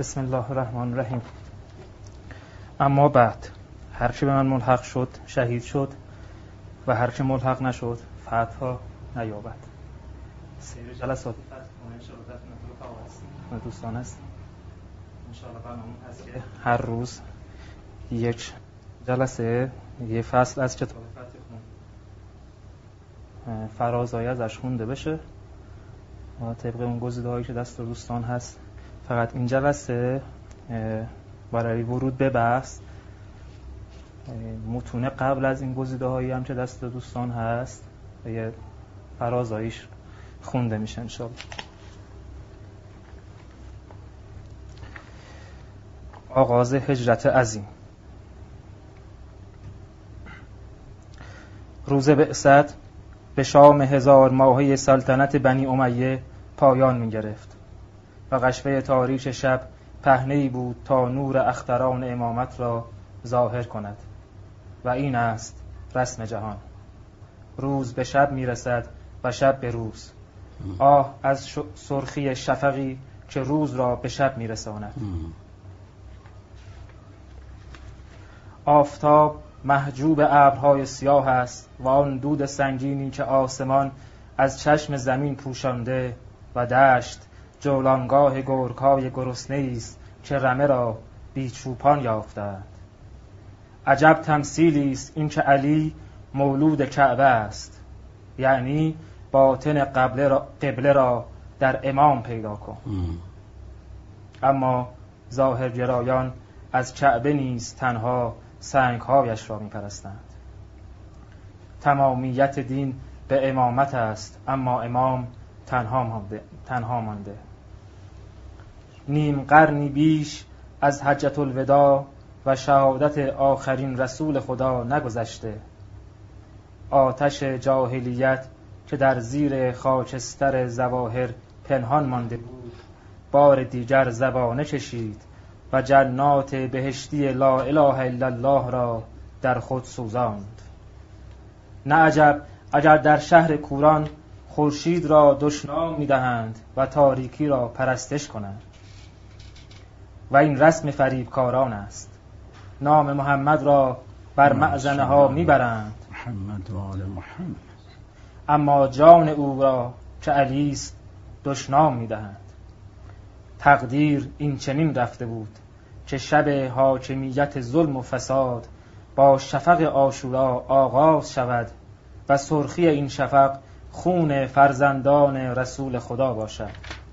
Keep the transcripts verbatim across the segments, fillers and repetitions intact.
بسم الله الرحمن الرحیم. اما بعد، هر که به من ملحق شد شهید شد و هر که ملحق نشد فتحا نیابد. سیر جلسات فتح کنه انشاءالله در خدمت هست دوستان است. انشاءالله برنامه هست که هر روز یک جلسه یه فصل از کتاب فتح خون فرازایی ازش خونده بشه و طبق اون گزیده هایی که دست دوستان هست. فقط این جلسه برای ورود به بحث متون قبل از این گزیده هایی هم که دست دوستان هست یه فرازاییش خونده میشه انشاءالله. آغاز هجرت عظیم. روز بعثت به شام هزار ماهه سلطنت بنی امیه پایان می گرفت و غشوه تاریک شب پهنه‌ای بود تا نور اختران امامت را ظاهر کند و این است رسم جهان. روز به شب می رسد و شب به روز. آه از سرخی شفقی که روز را به شب می رساند. آفتاب محجوب ابرهای سیاه است و آن دود سنگینی که آسمان از چشم زمین پوشانده و دشت جولانگاه گرگ‌های گرسنه‌ای است که رمه را بی چوپان یافتند. عجب تمثیلی است این که علی مولود کعبه است، یعنی باطن قبله را, قبله را در امام پیدا کن. اما ظاهرگرایان از کعبه نیز تنها سنگ‌هایش را می‌پرستند. تمامیت دین به امامت است، اما امام تنها مانده. تنها مانده. نیم قرنی بیش از حجة الوداع و شهادت آخرین رسول خدا نگذشته. آتش جاهلیت که در زیر خاکستر ظواهر پنهان مانده بود بار دیگر زبانه کشید و جنات بهشتی لا اله الا الله را در خود سوزاند. نه عجب اگر در شهر کوران خورشید را دشنام می‌دهند و تاریکی را پرستش کنند. و این رسم فریبکاران است. نام محمد را بر معزنه ها میبرند محمد و آل محمد، اما جان او را که علی است دشنام میدهند. تقدیر این چنین رفته بود که شب حاکمیت ظلم و فساد با شفق عاشورا آغاز شود و سرخی این شفق خون فرزندان رسول خدا باشد.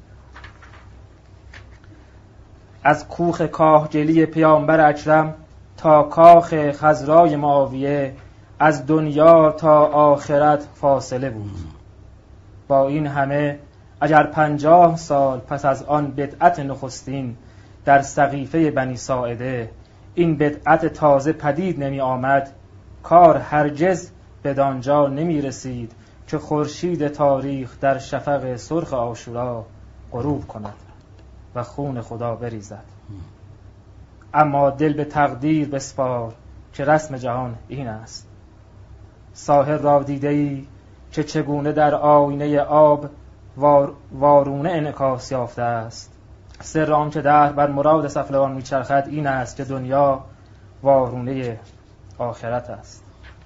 از کوخ کاهگلی پیامبر اکرم تا کاخ خضرای معاویه از دنیا تا آخرت فاصله بود. با این همه اگر پنجاه سال پس از آن بدعت نخستین در سقیفه بنی ساعده این بدعت تازه پدید نمی آمد، کار هرگز بدانجا نمی رسید که خورشید تاریخ در شفق سرخ عاشورا غروب کند و خون خدا بریزد. اما دل به تقدیر بسپار که رسم جهان این است. ساحر را دیده‌ای که چگونه در آینه آب وار وارونه انعکاس یافته است. سر آن که دهر بر مراد سفلوان میچرخد این است که دنیا وارونه آخرت است.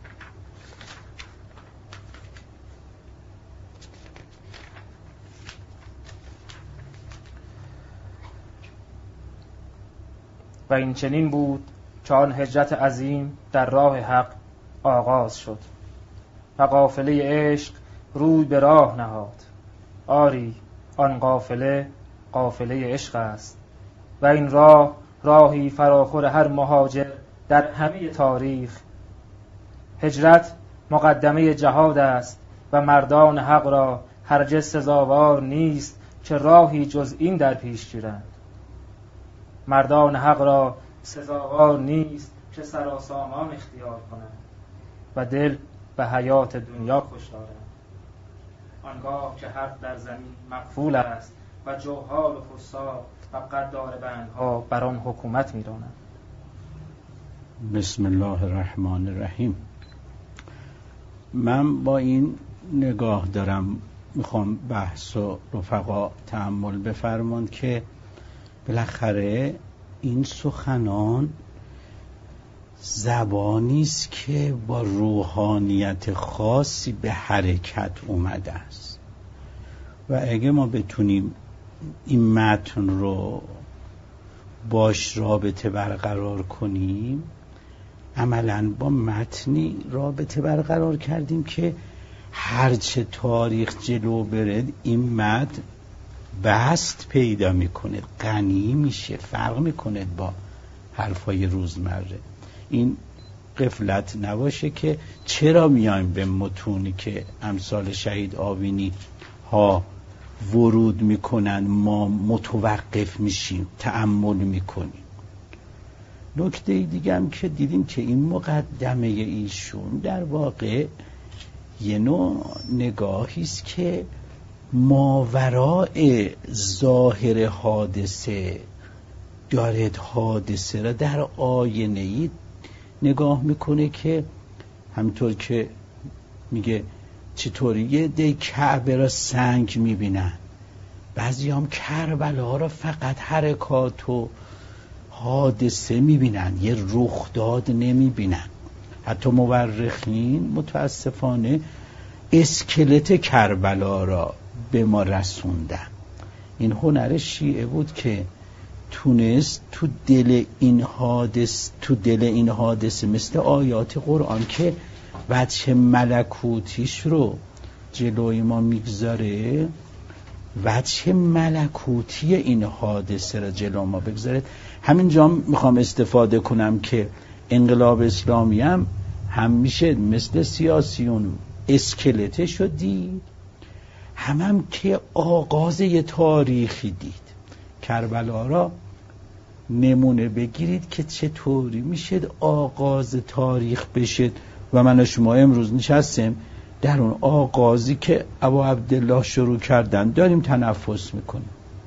و این چنین بود که آن هجرت عظیم در راه حق آغاز شد و قافله عشق روی به راه نهاد. آری آن قافله قافله عشق است و این راه راهی فراخور هر مهاجر در همه تاریخ. هجرت مقدمه جهاد است و مردان حق را هرگز سزاوار نیست که راهی جز این در پیش گیرند. مردان حق را سزاوار نیست که سراسامان اختیار کنند و دل به حیات دنیا خوش دارند. آنگاه که حق در زمین مقفول است و جوهال و فساد و قدار بندها بر آن حکومت می‌رانند. بسم الله الرحمن الرحیم. من با این نگاه دارم، میخوام بحث و رفقا تأمل بفرمایند که بالاخره این سخنان زبانی است که با روحانیت خاصی به حرکت اومده است و اگه ما بتونیم این متن رو باش رابطه برقرار کنیم، عملاً با متنی رابطه برقرار کردیم که هرچه تاریخ جلو برد این متن بست پیدا میکنه، غنی میشه، فرق میکنه با حرفای روزمره. این غفلت نباشه که چرا میایم به متونی که امثال شهید آوینی ها ورود میکنن ما متوقف میشیم، تأمل میکنیم. نکته دیگه هم که دیدیم که این مقدمه ایشون در واقع یه نوع نگاهی است که ماورای ظاهر حادثه دارد حادثه را در آینه‌ای نگاه میکنه که همطور که میگه چطوری یه دی کعبه را سنگ میبینن، بعضی هم کربلا را فقط حرکات و حادثه میبینن، یه رخداد نمیبینن. حتی مورخین متاسفانه اسکلت کربلا را به ما رسوندن. این هنر شیعه بود که تونست تو دل این حادث تو دل این حادثه مثل آیات قرآن که وجه ملکوتیش رو جلوی ما میگذاره، وجه ملکوتی این حادثه رو جلو ما بگذاره. همینجا میخوام استفاده کنم که انقلاب اسلامی هم هم میشه مثل سیاسیون اسکلتش رو دید، هم هم که آغاز یه تاریخی دید. کربلا را نمونه بگیرید که چطوری میشه آغاز تاریخ بشه و من و شما امروز نشستیم در اون آغازی که ابا عبدالله شروع کردن داریم تنفس میکنیم.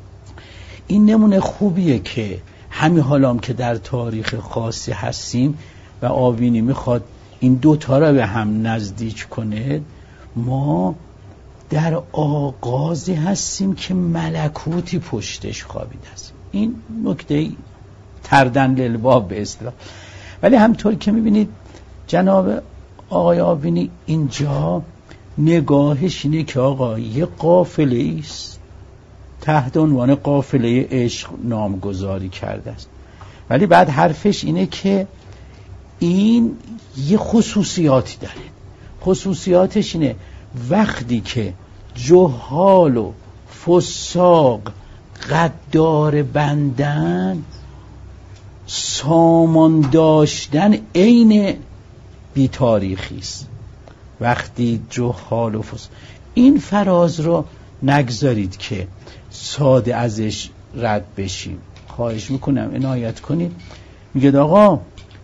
این نمونه خوبیه که همین حالام که در تاریخ خاصی هستیم و آوینی میخواد این دوتا را به هم نزدیک کنه، ما در آغازی هستیم که ملکوتی پشتش خوابیده است. این نکته تردن للباب به اصطلاح. ولی همطور که میبینید جناب آقای آوینی اینجا نگاهش اینه که آقا یه قافله است تحت عنوان قافله عشق نامگذاری کرده است، ولی بعد حرفش اینه که این یه خصوصیاتی داره. خصوصیاتش اینه وقتی که جهال و فساق غدار بندن، سامان داشتن عین بی تاریخی است. وقتی جهال و فساق، این فراز رو نگذارید که ساده ازش رد بشیم. خواهش میکنم عنایت کنید. میگه آقا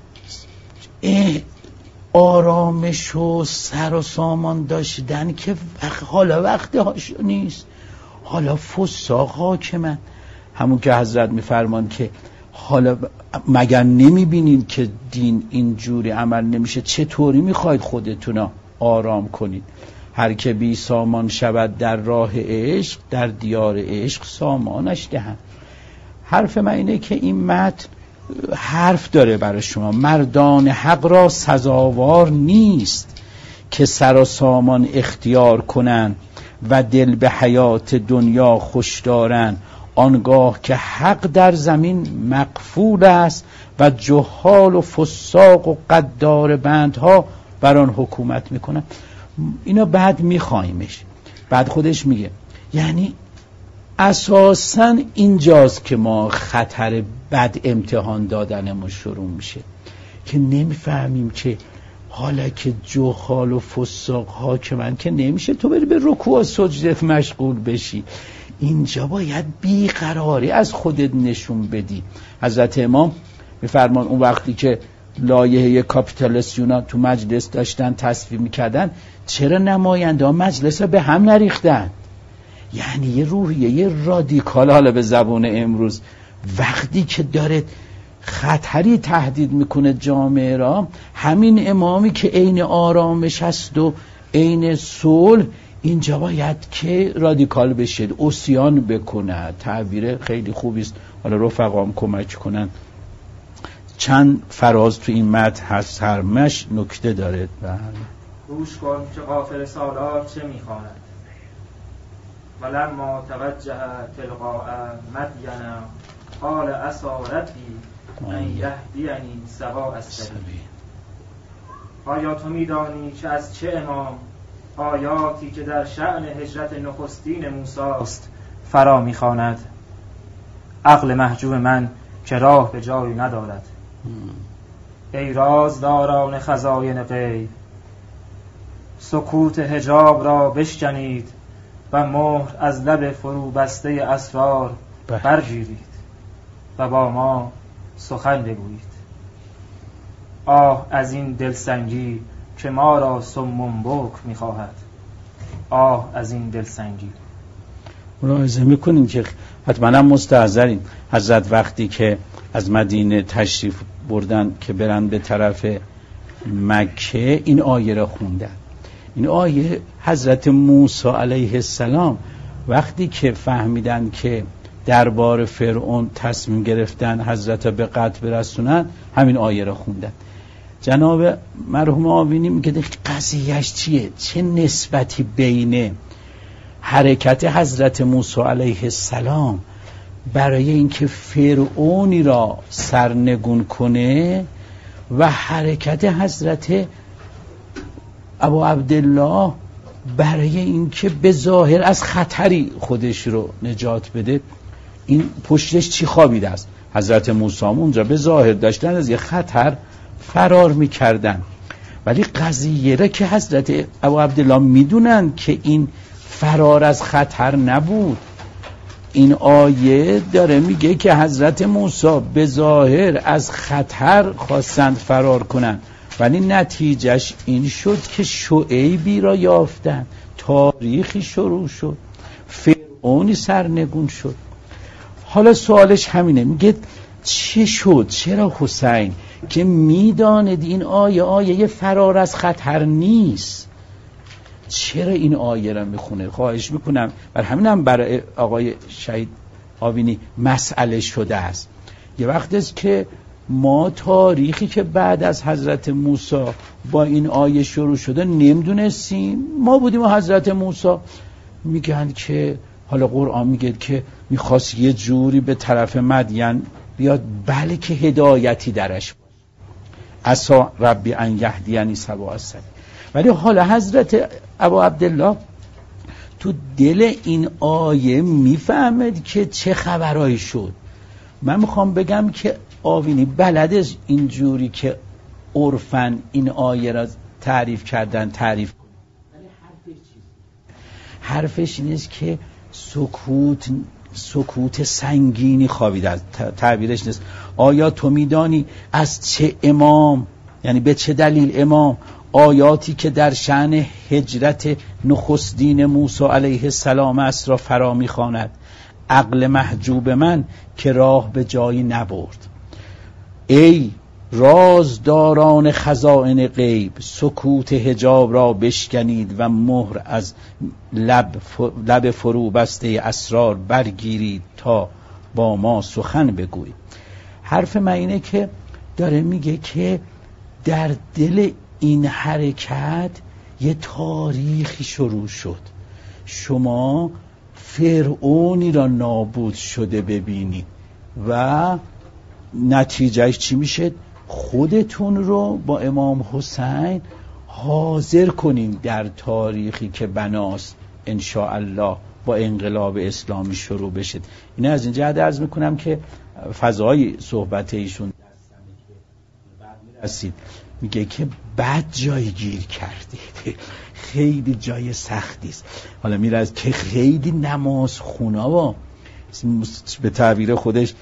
آرامش و سر و سامان داشتن که وقت حالا وقت هاش نیست، حالا فساق حاکمن. همون که حضرت میفرمان که حالا مگر نمیبینید که دین اینجوری عمل نمیشه، چطوری میخواید خودتون آرام کنید؟ هر که بی سامان شود در راه عشق، در دیار عشق سامانش دهند. حرف من اینه که این متن حرف داره برای شما. مردان حق را سزاوار نیست که سر و سامان اختیار کنند و دل به حیات دنیا خوش دارند، آنگاه که حق در زمین مقفول است و جهال و فساق و غدار بندها بر آن حکومت میکنن. اینا بعد میخوایمش. بعد خودش میگه یعنی اساساً اینجاست که ما خطر بد امتحان دادنمون شروع میشه که نمیفهمیم که حالا که جهال و فساق حاکمن که نمیشه تو بری به رکوع و سجدت مشغول بشی. اینجا باید بیقراری از خودت نشون بدی. حضرت امام میفرمان اون وقتی که لایحه کاپیتالیسیونا تو مجلس داشتن تصویب میکردن، چرا نماینده ها مجلس ها به هم نریختن؟ یعنی یه روحیه یه رادیکال، حالا به زبان امروز، وقتی که داره خطری تهدید میکنه جامعه را، همین امامی که عین آرامش هست و عین صلح، اینجا باید که رادیکال بشید، اوسیان بکنه. تعبیر خیلی خوبی است، حالا رفقام کمک کنن. چند فراز تو این متن هست، هر مش نکته داره. بله گوش کن که غافل سالار چه میخواند. ولما توجه تلقاء مدین قال عسى ربی ان یهدینی سواء السبیل. آیا تو میدانی که از چه امام آیاتی که در شأن هجرت نخستین موسی است فرا میخواند؟ عقل محجوب من که راه به جایی ندارد. ای رازداران خزاین غیب، سکوت حجاب را بشکنید و مهر از لب فرو بسته اسرار برگیرید و با ما سخن بگویید. آه از این دلسنگی که ما را سمون بک میخواهد. آه از این دلسنگی. ملاحظه میکنیم که حتما هم مستحضرین حضرت وقتی که از مدینه تشریف بردن که برن به طرف مکه این آیه را خوندن. این آیه حضرت موسی علیه السلام وقتی که فهمیدن که دربار فرعون تصمیم گرفتن حضرت به قتل برسونن، همین آیه را خوندن. جناب مرحوم آوینی میگه قضیهش چیه؟ چه نسبتی بین حرکت حضرت موسی علیه السلام برای اینکه فرعونی را سرنگون کنه و حرکت حضرت ابو عبدالله برای اینکه به ظاهر از خطری خودش رو نجات بده؟ این پشتش چی خوابیده است؟ حضرت موسی اونجا به ظاهر داشتن از یه خطر فرار میکردن، ولی قضیه را که حضرت ابو عبدالله میدونن که این فرار از خطر نبود. این آیه داره میگه که حضرت موسی به ظاهر از خطر خواستند فرار کنن، ولی نتیجهش این شد که شعیبی را یافتن، تاریخی شروع شد، فرعونی سرنگون شد. حالا سوالش همینه، میگه چه شد؟ چرا حسین که میداند این آیه آیه فرار از خطر نیست، چرا این آیه را میخونه؟ خواهش میکنم، بر همینم برای آقای شهید آوینی مسئله شده است. یه وقت است که ما تاریخی که بعد از حضرت موسی با این آیه شروع شده نمیدونستیم. ما بودیم و حضرت موسی میگن که حالا قرآن میگه که میخواست یه جوری به طرف مدین بیاد، بله که هدایتی درش بود، عسى ربی ان یهدینی سواء السبیل. ولی حالا حضرت ابو عبدالله تو دل این آیه میفهمد که چه خبرایی شد. من میخوام بگم که آوینی بلده اینجوری که عرفاً این آیه را تعریف کردن تعریف کنن، ولی حرفش چیست؟ حرفش اینست که سکوت سکوت سنگینی خوابیده است. تعبیرش نیست آیا تو میدانی از چه امام، یعنی به چه دلیل امام آیاتی که در شأن هجرت نخستین موسی علیه السلام است را فرا می‌خواند؟ عقل محجوب من که راه به جایی نبرد. ای رازداران خزائن غیب، سکوت حجاب را بشکنید و مهر از لب, لب فرو بسته اسرار برگیرید تا با ما سخن بگویید. حرف من اینه که داره میگه که در دل این حرکت یه تاریخی شروع شد. شما فرعونی را نابود شده ببینید و نتیجهش چی میشه؟ خودتون رو با امام حسین حاضر کنین در تاریخی که بناست انشاءالله با انقلاب اسلامی شروع بشید. اینه از اینجا عرض میکنم که فضای صحبت ایشون در سمی که بعد میرسید میگه که بد جای گیر کردید، خیلی جای سختی است. حالا میرسید که خیلی نماز خونا و به تعبیر خودش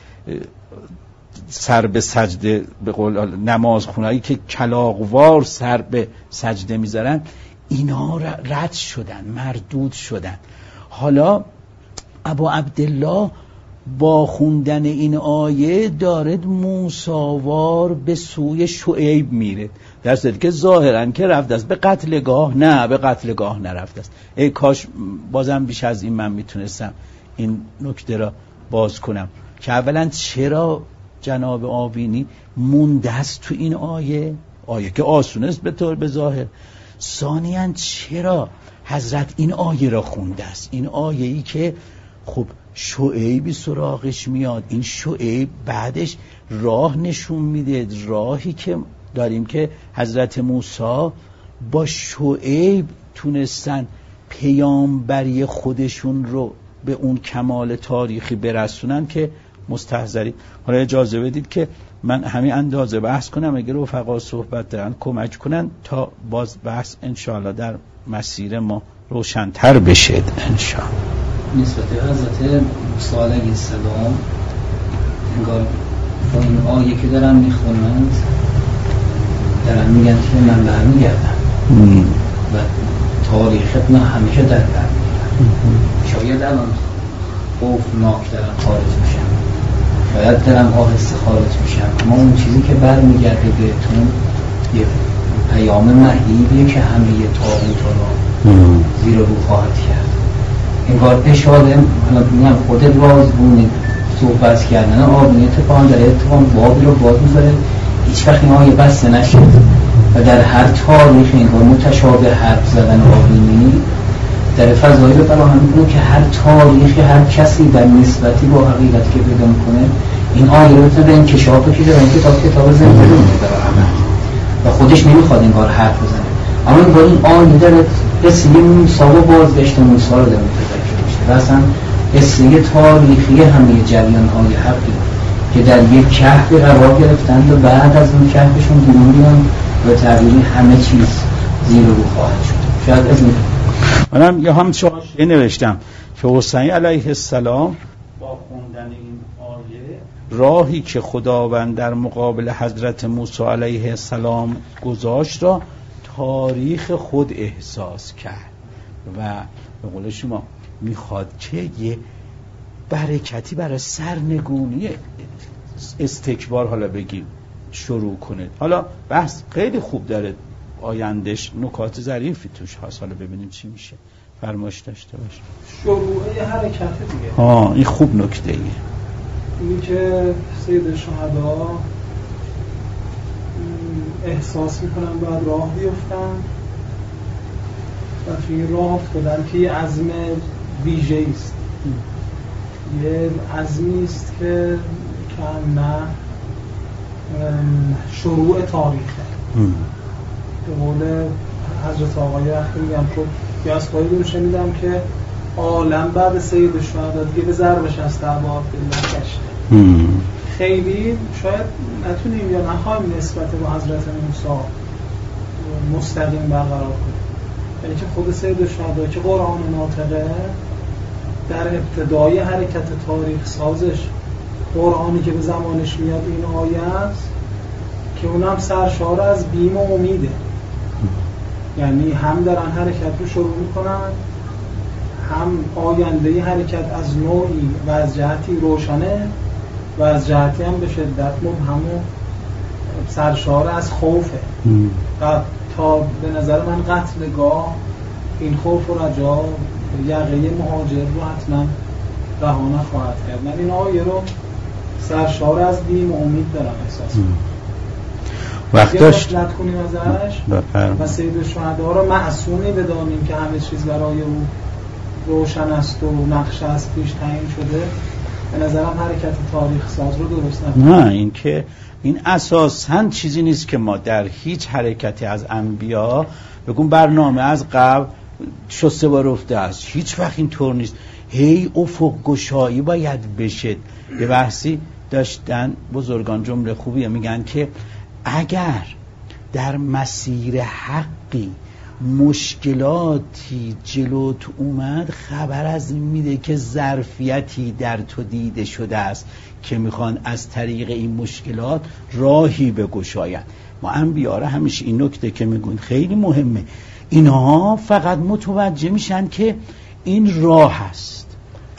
سر به سجده، به قول نماز خونایی که کلاغوار سر به سجده میذارن، اینا رد شدن، مردود شدن. حالا ابو عبدالله با خوندن این آیه دارد موساوار به سوی شعیب میره، در صورتی که ظاهرا که رفته است به قتلگاه. نه، به قتلگاه نرفته است. ای کاش بازم بیش از این من میتونستم این نکته را باز کنم که اولا چرا جناب آوینی مونده است تو این آیه، آیه که آسونه است به طور به ظاهر. ثانیاً چرا حضرت این آیه را خونده است، این آیه‌ای که خب شعیبی سراغش میاد، این شعیب بعدش راه نشون میده، راهی که داریم که حضرت موسی با شعیب تونستن پیامبری خودشون رو به اون کمال تاریخی برسونن که مستحضری. حالا اجازه بدید که من همین اندازه بحث کنم، اگر رفقا صحبت دارن کمک کنن تا باز بحث انشاءالله در مسیر ما روشن‌تر بشه انشاءالله. نسبت حضرت موسی علیه السلام انگار با این آیه که دارن میخونند دارن میگن که من برمیگردم و تاریخت نه همیشه در برمیگردم. شاید الان خوفناک دارن خارج میشن، شاید دارن آهسته خارج میشن، اما اون چیزی که برمیگرده بهتون یه پیام مهیبیه که همه یه تاغوت رو زیر رو خواهد کرد. انگار اشاره میگم خود رازگونه صحبت کردن آبونی اتفاقا در اتفاقا بابی رو باز میذاره، هیچ وقت این آیه بسته نشد و در هر تاریخ انگار متشابه حرف زدن آبونی در فضایی رو فراهم میکنه که هر تاریخی هر کسی در نسبتی با حقیقت که پیدا میکنه این آیه رو بتونه به انکشاف بکشه و این کتاب کتاب زنده رو میده و خودش نمیخواد انگار حرف بزنه، اما انگار این آیه داره قصه موسی و بازگشت موسی رو داره متذکر میشه و اصلا قصه تاریخی همه جریان های حقی که در یک کهف قرار گرفتند و بعد از اون کهفشون بیرون میان و تغییری همه چیز زیر رو خواهد شد. شاید از این منم یه هم شاشه نوشتم که حسین علیه السلام با خوندن این آیه راهی که خداوند در مقابل حضرت موسی علیه السلام گذاشت را تاریخ خود احساس کرد و به قول شما میخواد که یه برکتی برای سرنگونی استکبار حالا بگیم شروع کنه. حالا بحث خیلی خوب داره، آیندش نکات ظریفی توش هست، حالا ببینیم چی میشه. فرمایش داشته باشه. شروع حرکت دیگه. ها این خوب نکته ایه. اینی که سید شهدا احساس میکنن باید راه بیفتن و توی این راه افتادن که یه عزم ویژه است، یه عزمی است که که نه شروع تاریخه. به قول حضرت آقای وقتی میگم خب یه از خواهی رو شنیدم که عالم بعد سید شهدا دیگه به ضربش از تعباد بالله گشته. خیلی شاید نتونیم یا نخواهیم نسبت با حضرت موسی مستقیم برقرار کنیم، یعنی که خود سید شهدا که قرآن ناطقه در ابتدای حرکت تاریخ سازش قرآنی که به زمانش میاد این آیه است که اونم سرشار از بیم و امیده، یعنی هم دارن حرکت رو شروع میکنن هم آینده حرکت از نوعی و از جهتی روشنه و از جهتی هم به شدت مبهم و سرشار از خوفه و تا به نظر من قتلگاه این خوف و رجا یقه مهاجر رو حتما رها نخواهد کرد. من این آیه رو سرشار از بیم و امید دارم احساس کنم. وقت داشت غفلت کنیم ازش و سید شهدا رو معصومی بدانیم که همه چیز برای او روشن است و نقشه از پیش تعیین شده. به نظرم حرکت تاریخ ساز رو درست نکنیم. نه این که این اساساً چیزی نیست که ما در هیچ حرکتی از انبیا بگم برنامه از قبل شسته و رفته است، هیچ وقت این طور نیست. هی افق گشایی باید بشه. یه بحثی داشتن بزرگان جمله خوبیه، میگن که اگر در مسیر حقی مشکلاتی جلوت اومد خبر از این میده که ظرفیتی در تو دیده شده است که میخوان از طریق این مشکلات راهی بگشاین. ما انبیا را همیشه این نکته که میگن خیلی مهمه، اینها فقط متوجه میشن که این راه است،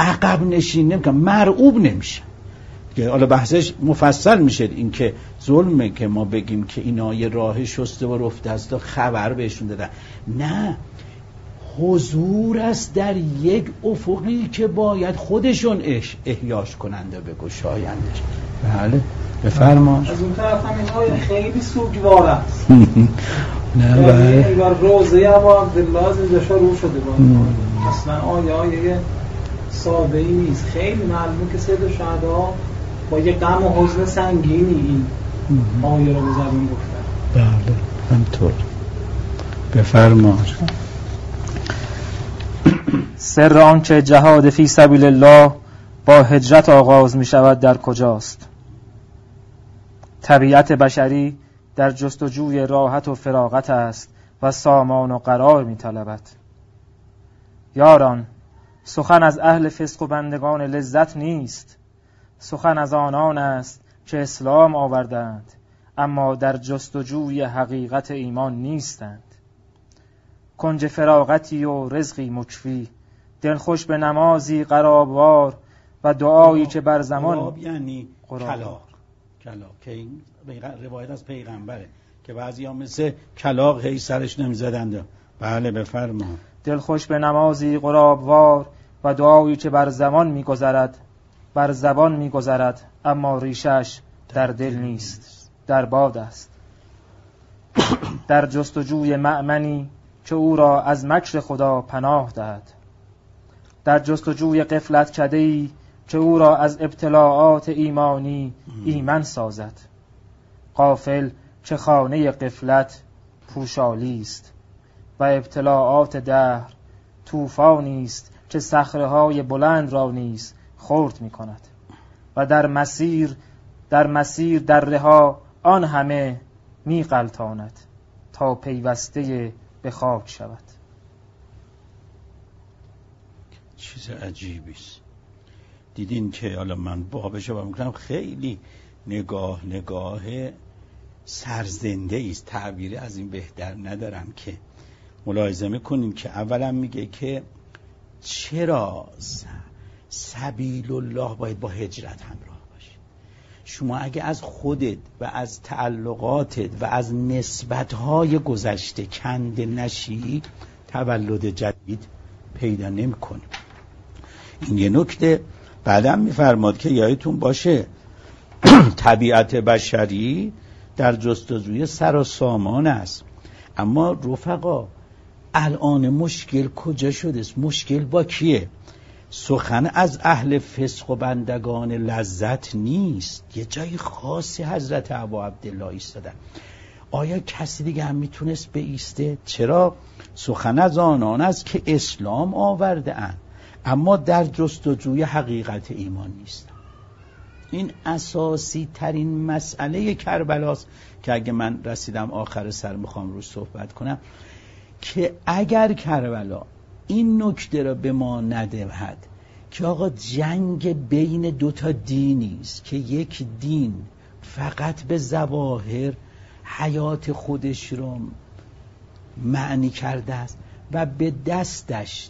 عقب نشین نمیکنن، مرعوب نمیشن. حالا بحثش مفصل میشه این که ظلمه که ما بگیم که اینا یه راه شسته و رفته است و خبر بهشون دادن. نه، حضور است در یک افقی که باید خودشون احیاش کننده بگشایندش. بله بفرما. از اون طرف هم اینها خیلی سوگوار است. نه بله انگار روزه ابا عبدالله از اینجا رو شده باید. اصلا آیه آیه ساده ای نیست، خیلی معلومه که سید شهدا با یه غم و حزن سنگینی این آیه رو به زبون گفتن. بله همطور. بفرما. سر آنچه جهاد فی سبیل الله با هجرت آغاز می شود در کجاست؟ طبیعت بشری در جستجوی راحت و فراغت است و سامان و قرار می طلبد. یاران، سخن از اهل فسق و بندگان لذت نیست، سخن از آنان است که اسلام آوردند اما در جستجوی حقیقت ایمان نیستند. کنج فراغتی و رزقی مکفی، دلخوش به نمازی قرابوار و دعایی که بر زمان قراب یعنی کلاغ. کلاغ که این روایت از پیغمبره که بعضی ها مثل کلاغ هی سرش نمیزدند. بله بفرما. دلخوش به نمازی قرابوار و دعایی که بر زمان میگذرد، بر زبان میگذرد اما ریشش در دل نیست، در باد است. در جستجوی مأمنی که او را از مکر خدا پناه دهد، در جستجوی غفلت کده‌ای که او را از ابتلاعات ایمانی ایمن سازد. غافل که خانه غفلت پوشالی است و ابتلاعات دهر طوفانی است که صخره‌های بلند را نیز خرد می‌کند و در مسیر در مسیر دره‌ها آن همه می‌غلطاند تا پیوسته به خاک شود. چیز عجیبی است. دیدین که حالا من بابشو با میکنم خیلی نگاه نگاه سرزنده است، تعبیری از این بهتر ندارم که ملاحظه میکنین که اولا میگه که چرا سبیل الله باید با هجرت همراه باشه. شما اگه از خودت و از تعلقاتت و از نسبتهای گذشته کنده نشی تولد جدید پیدا نمی کنی. این یه نکته. بعدم میفرماد که یادتون باشه طبیعت بشری در جستجوی سر و سامان است. اما رفقا الان مشکل کجا شده است؟ مشکل با کیه؟ سخن از اهل فسق و بندگان لذت نیست. یه جای خاصی حضرت ابا عبدالله ایستادن. آیا کسی دیگه هم میتونست بایسته؟ چرا؟ سخن از آنان است که اسلام آورده اند اما در جستجوی حقیقت ایمان نیست. این اساسی ترین مسئله کربلاست که اگه من رسیدم آخر سر میخوام روش صحبت کنم که اگر کربلا این نکته را به ما ندهد که آقا جنگ بین دوتا دینی است که یک دین فقط به ظواهر حیات خودش رو معنی کرده است و به دستش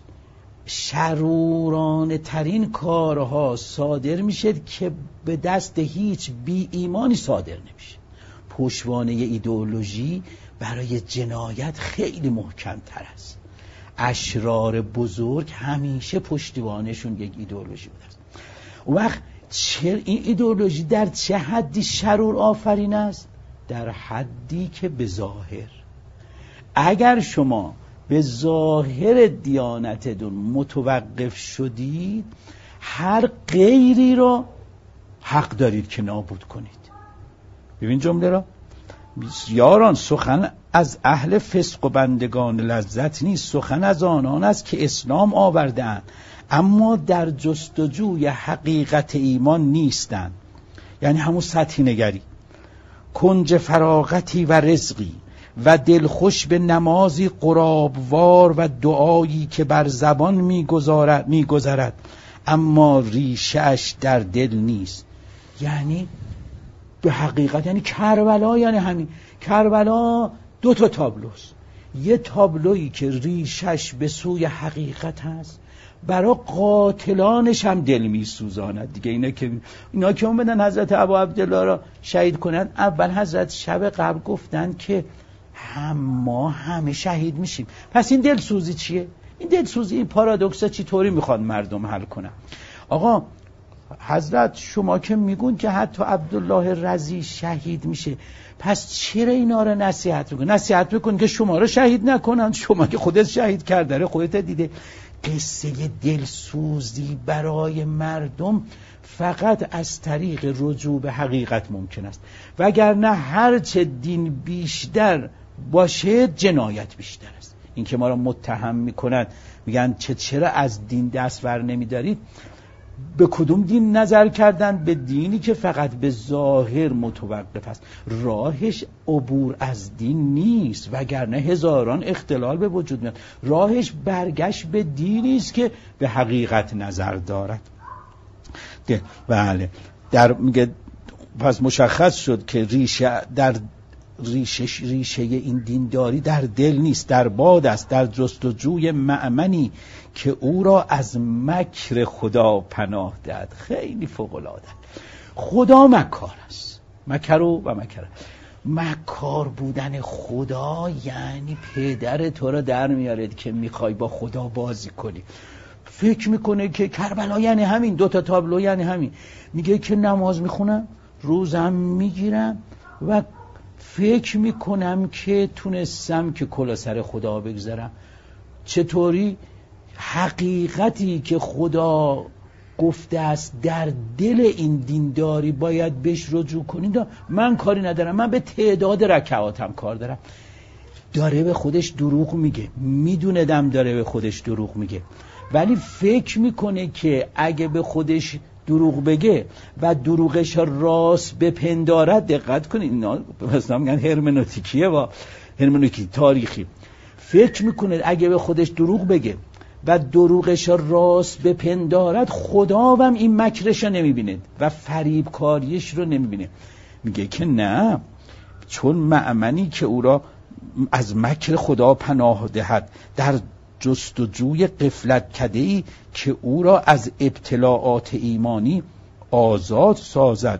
شرورانه ترین کارها صادر میشه که به دست هیچ بی ایمانی صادر نمیشه. پشتوانه ایدئولوژی برای جنایت خیلی محکم تر است. اشرار بزرگ همیشه پشتوانشون یک ایدئولوژی بوده است. اون وقت چه این ایدئولوژی در چه حدی شرور آفرین است؟ در حدی که به ظاهر اگر شما به ظاهر دیانتتون متوقف شدید هر غیری رو حق دارید که نابود کنید. ببین جمله را یاران، سخن از اهل فسق و بندگان لذت نیست، سخن از آنان است که اسلام آوردند اما در جستجوی حقیقت ایمان نیستند. یعنی همون سطحی نگری، کنج فراغتی و رزقی و دلخوش به نمازی قرابوار و دعایی که بر زبان میگذارد میگذرد اما ریشه‌اش در دل نیست. یعنی به حقیقت یعنی کربلا، یعنی همین کربلا دو تا تابلوست. یه تابلویی که ریشش به سوی حقیقت هست برای قاتلانش هم دل می سوزاند دیگه. اینا که اینا که اومدن حضرت ابو عبدالله را شهید کنن، اول حضرت شب قبل گفتن که هم ما همه شهید میشیم. پس این دلسوزی چیه؟ این دلسوزی، این پارادوکس چی طوری میخواد مردم حل کنن؟ آقا حضرت شما که میگون که حتی عبدالله رضی شهید میشه، پس چرا اینا رو نصیحت میکن؟ نصیحت میکن که شما رو شهید نکنن. شما که خودت شهید کرده، خودت دیده. قصه دلسوزی برای مردم فقط از طریق رجوع به حقیقت ممکن است، وگرنه هر چه دین بیشتر باشه جنایت بیشتر است. این که ما را متهم میکنند، میگن چه چرا از دین دست ور نمیدارید؟ به کدوم دین نظر کردن؟ به دینی که فقط به ظاهر متوقف است. راهش عبور از دین نیست، وگرنه هزاران اختلال به وجود میاد. راهش برگشت به دینی است که به حقیقت نظر دارد. بله، در میگه پس مشخص شد که ریشه در ریشه ریشه این دینداری در دل نیست، در باد است، در جستجوی مأمنی که او را از مکر خدا پناه دهد. خیلی فوق العاده. خدا مکار است، مکر و مکر. مکار بودن خدا یعنی پدر تو را در میارد که میخوای با خدا بازی کنی. فکر میکنه که کربلا یعنی همین، دوتا تابلو یعنی همین. میگه که نماز میخونم، روزم میگیرم و فکر میکنم که تونستم که کلا سر خدا بگذارم. چطوری؟ حقیقتی که خدا گفته است در دل این دینداری باید بهش رجوع کنید. من کاری ندارم، من به تعداد رکعاتم کار دارم. داره به خودش دروغ میگه، میدونه دم داره به خودش دروغ میگه، ولی فکر میکنه که اگه به خودش دروغ بگه و دروغش راست بپندارد، دقت کنید اینا مثلا میگن هرمنوتیکیه و هرمنوتیکی تاریخی، فکر میکنه اگه به خودش دروغ بگه و دروغش راست بپندارد، خدا هم این مکرش رو نمیبینه و فریبکاریش رو نمیبینه. میگه که نه، چون مأمنی که او را از مکر خدا پناه دهد، در جستجوی غفلت کده‌ای که او را از ابتلاعات ایمانی آزاد سازد.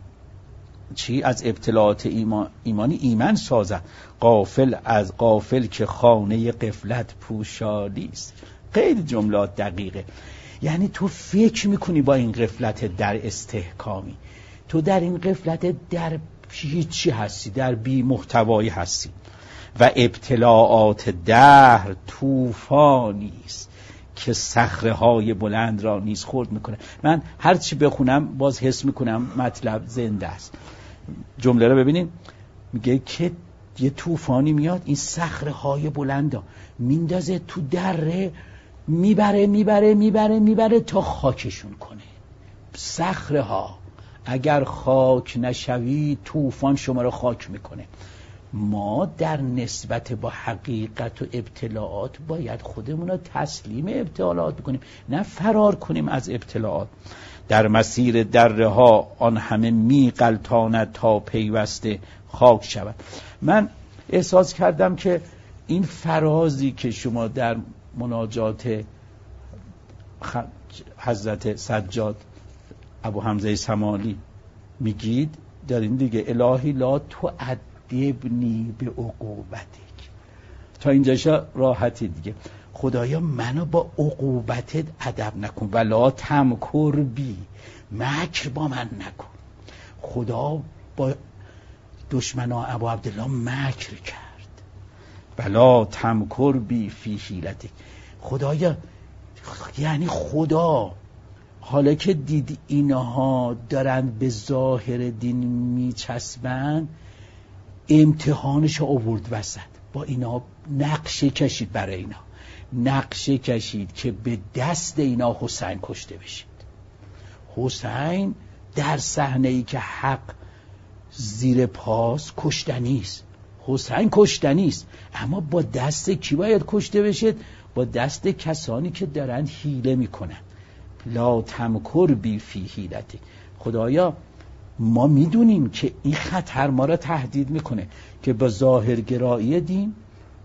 چی؟ از ابتلاعات ایمان ایمانی ایمن سازد. غافل از غافل که خانه غفلت پوشالی است. خیلی جملات دقیقه. یعنی تو فکر میکنی با این غفلت در استحکامی، تو در این غفلت در هیچی هستی، در بی محتوایی هستی و ابتلاعات دهر طوفانی است که صخره‌های بلند را نیز خرد میکنه. من هر چی بخونم باز حس میکنم مطلب زنده است. جمله رو ببینید، میگه که یه طوفانی میاد، این صخره‌های بلند را میندازه تو دره، میبره میبره میبره میبره تا خاکشون کنه. صخره‌ها اگر خاک نشوی، طوفان شما رو خاک میکنه. ما در نسبت با حقیقت و ابتلاعات باید خودمون رو تسلیم ابتلاعات بکنیم، نه فرار کنیم از ابتلاعات. در مسیر دره ها آن همه می غلطاند تا پیوسته خاک شود. من احساس کردم که این فرازی که شما در مناجات حضرت سجاد ابو حمزه سمالی میگید، دارین دیگه الهی لا تو ادبنی به عقوبتک. تا اینجاشا راحتی دیگه. خدایا منو با عقوبتت ادب نکن، ولا تمکر بی، مکر با من نکن. خدا با دشمنا ابو عبدالله مکر کرد. ولا تمکر بی فی حیلتک. خدایا یعنی خدا حالا که دید اینها دارن به ظاهر دین میچسبن، امتحانش آورد وسط. با اینا نقشه کشید، برای اینا نقشه کشید که به دست اینا حسین کشته بشید. حسین در صحنه‌ای که حق زیر پاس کشتنی است، حسین کشتنی است، اما با دست کی باید کشته بشید؟ با دست کسانی که دارن حیله میکنن. لا تمکر بی فی حیلتی. خدایا ما میدونیم که این خطر ما را تهدید میکنه که با ظاهرگرایی دین،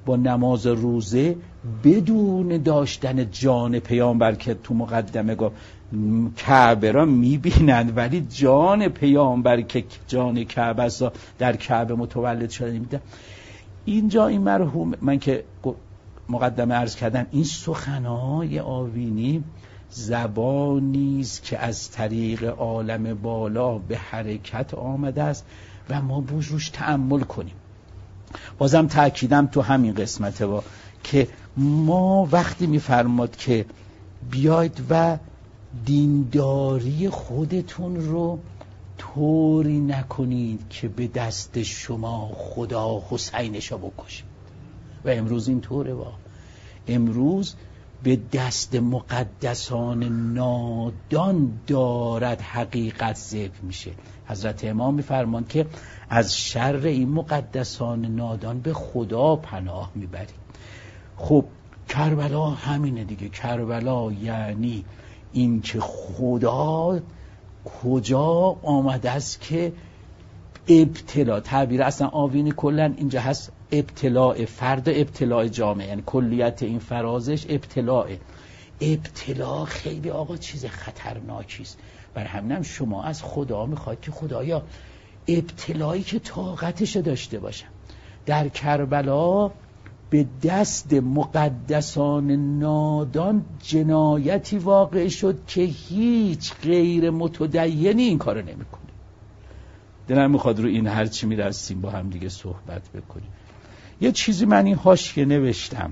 با نماز روزه بدون داشتن جان پیامبر که تو مقدمه گفت کعبه را میبینند ولی جان پیامبر که جان کعبه است در کعبه متولد شده نمیدن. اینجا این مرحوم من که مقدمه عرض کردم این سخنهای آوینی زبانی است که از طریق عالم بالا به حرکت آمده است و ما باید روش تأمل کنیم. بازم تأکیدم تو همین قسمته با که ما وقتی میفرماد که بیاید و دینداری خودتون رو طوری نکنید که به دست شما خدا حسینشو بکشید و امروز این طوره با امروز به دست مقدسان نادان دارد حقیقت ذبح میشه. حضرت امام میفرمان که از شر این مقدسان نادان به خدا پناه میبریم. خب کربلا همینه دیگه. کربلا یعنی این که خدا کجا آمده است که ابتلا، تعبیر اصلا آوینی کلن اینجا هست ابتلاع فرد و ابتلاع جامعه، یعنی کلیت این فرازش ابتلاع. ابتلا خیلی آقا چیز خطرناکی است. بر همینم شما از خدا میخواید که خدایا ابتلایی که طاقتش داشته باشم. در کربلا به دست مقدسان نادان جنایتی واقع شد که هیچ غیر متدینی این کارو نمیکنه. دلم میخواد رو این هرچی میرسیم با هم دیگه صحبت بکنیم. یه چیزی من این حاشیه نوشتم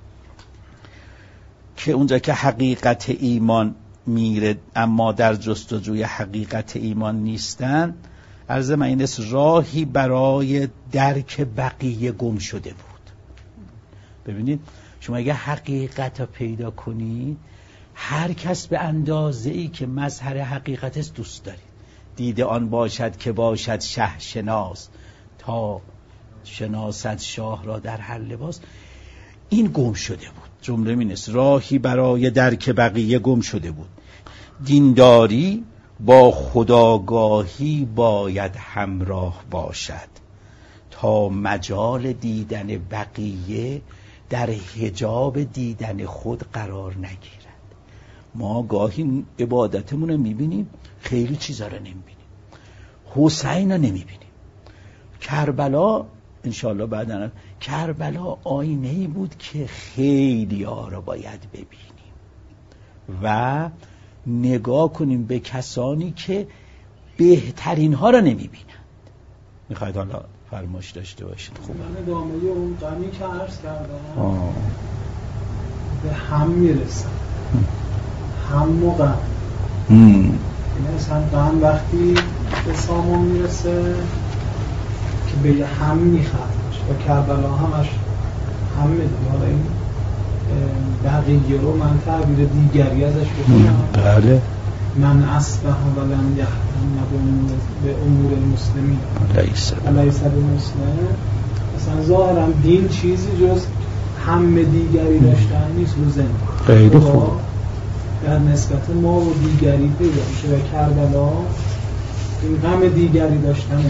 که اونجا که حقیقت ایمان میره اما در جستجوی حقیقت ایمان نیستن، عرض من این است راهی برای درک بقیه گم شده بود. ببینید شما اگه حقیقت رو پیدا کنید، هر کس به اندازه ای که مظهر حقیقت است دوست دارید. دیده آن باشد که باشد شه شناس تا شناست شاه را در هر لباس. این گم شده بود. جمله می نیست راهی برای درک بقیه گم شده بود. دینداری با خداگاهی باید همراه باشد تا مجال دیدن بقیه در حجاب دیدن خود قرار نگیرد. ما گاهی عبادتمون رو میبینیم، خیلی چیزا رو نمیبینیم. حسین رو نمیبینیم. کربلا انشاءالله بعداً کربلا آینه‌ای بود که خیلی ها رو باید ببینیم و نگاه کنیم به کسانی که بهترین ها رو نمیبینند. میخواید حالا فرمایش داشته باشید؟ خوبه. من ادامه اون غمی که عرض کردم آه. به هم میرسن هم و غم. یعنی اصلا غم وقتی به سامان میرسه که به هم میخوادش و کربلا همش هم میدونه. حالا این بقیه رو من تعبیر دیگری ازش بکنم. بله. من اصبح ولم یهتم به امور المسلمین علیس المسلم. مثلا ظاهرا دین چیزی جز هم دیگری داشتن نیست رو زندگی. خیلی خوب. در نسبت ما و دیگری پیدا میشه و کربلا این غم دیگری داشتنه.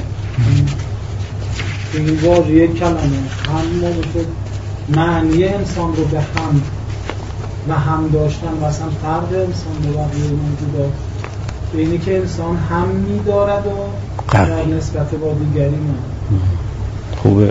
این واژه یک کلمه هم ما بشه معنی انسان رو به هم و هم داشتن و اصلا فرق انسان به بقیه موجودات به اینه که انسان هم می‌دارد و در نسبت با دیگری نه. خوبه.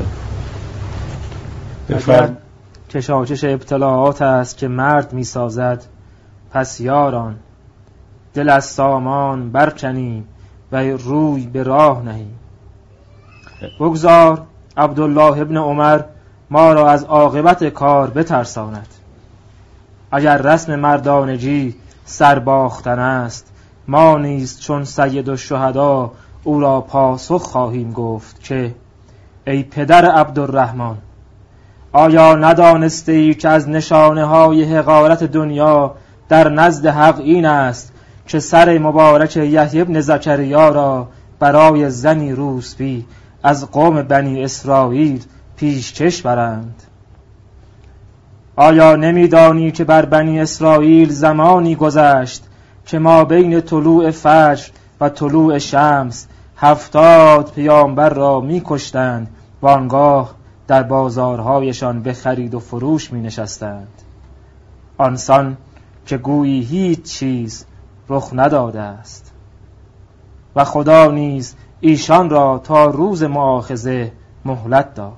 بفرم. کشاکش ابتلاعات است که مرد می‌سازد، پس یاران دل از سامان برکنیم و روی به راه نهیم. بگذار عبدالله ابن عمر ما را از عاقبت کار بترساند. اگر رسم مردانگی سرباختن است، ما نیز چون سید الشهدا او را پاسخ خواهیم گفت که ای پدر عبدالرحمن، آیا ندانسته ای که از نشانه های حقارت دنیا در نزد حق این است که سر مبارک یحیی ابن زکریا را برای زنی روسپی از قوم بنی اسرائیل پیشکش برند؟ آیا نمیدانی که بر بنی اسرائیل زمانی گذشت که ما بین طلوع فجر و طلوع شمس هفتاد پیامبر را می کشتند و آنگاه در بازارهایشان به خرید و فروش می نشستند. آنسان که گویی هیچ چیز رخ نداده است و خدا نیز ایشان را تا روز مؤاخذه مهلت داد.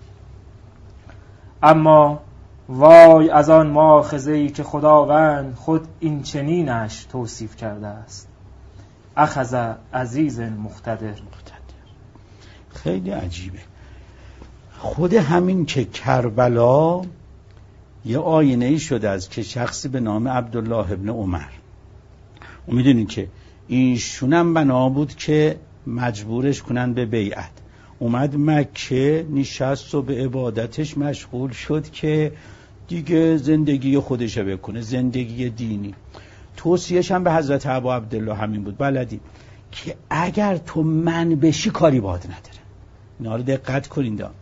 اما وای از آن مؤاخذه‌ای که خداوند خود این چنینش توصیف کرده است: اخذ عزیز مقتدر. خیلی عجیبه. خود همین که کربلا یه آینه‌ای شده از که شخصی به نام عبدالله ابن عمر، و میدونید که ایشونم بنا بود که مجبورش کنن به بیعت، اومد مکه نشست و به عبادتش مشغول شد که دیگه زندگی خودش بکنه، زندگی دینی. توصیهش هم به حضرت ابا عبدالله همین بود، بلدی که اگر تو من بشی کاری باد نداره. اینا رو دقت کنین. دا